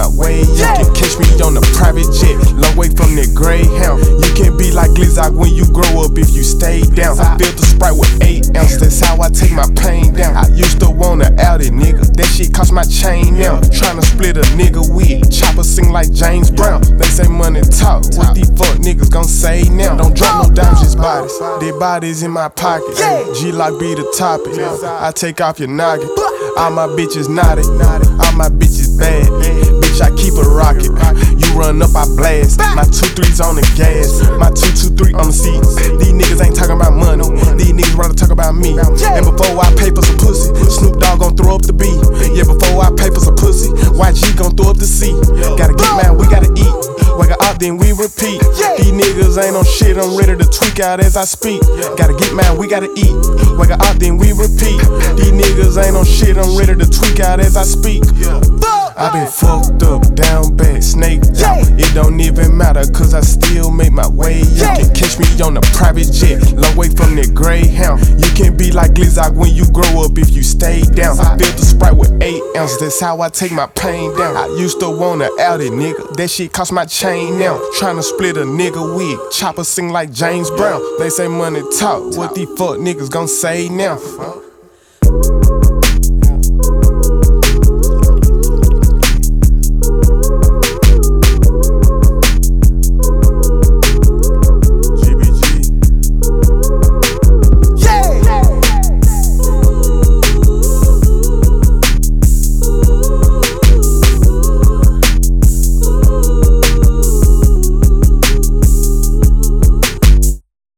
my way. You can catch me on a private jet, long way from that Greyhound. You can be like Glizzock when you grow up if you stay down. I built the Sprite with 8 ounces, that's how I take my pain down. I used to want a Audi, nigga, that shit cost my chain now. Tryna split a nigga wig, chopper sing like James Brown. They say money talk, what these fuck niggas gon' say now? Don't drop no dimes, just bodies, dead bodies in my pocket. G-Lock be the topic, I take off your noggin. All my bitches naughty, all my bitches bad. Bitch, I keep a rocket. You run up, I blast. My 2-3's on the gas, my 2-2-3 on the seats. These niggas ain't talking about money, these niggas rather talk about me. And before I pay for some pussy, Snoop Dogg gon' throw up the beat. Yeah, before I pay for some pussy, YG gon' throw up the C. Gotta get mad, we gotta eat. Wake up, then we repeat. These niggas ain't on shit, I'm ready to tweak out as I speak. Gotta get mad, we gotta eat. Wake up, then we repeat. These niggas ain't on shit, I'm ready to tweak out as I speak. I been fucked up, down bad, snaked out. It don't even matter, cause I still make my way. You can catch me on a private jet, long way from that Greyhound. You can be like Glizzock when you grow up if you stay down. I built the Sprite with 8 ounces, that's how I take my pain down. I used to want a Audi, nigga, that shit cost my chain now. Tryna split a nigga wig, chopper sing like James Brown. They say money talk, what these fuck niggas gon' say now?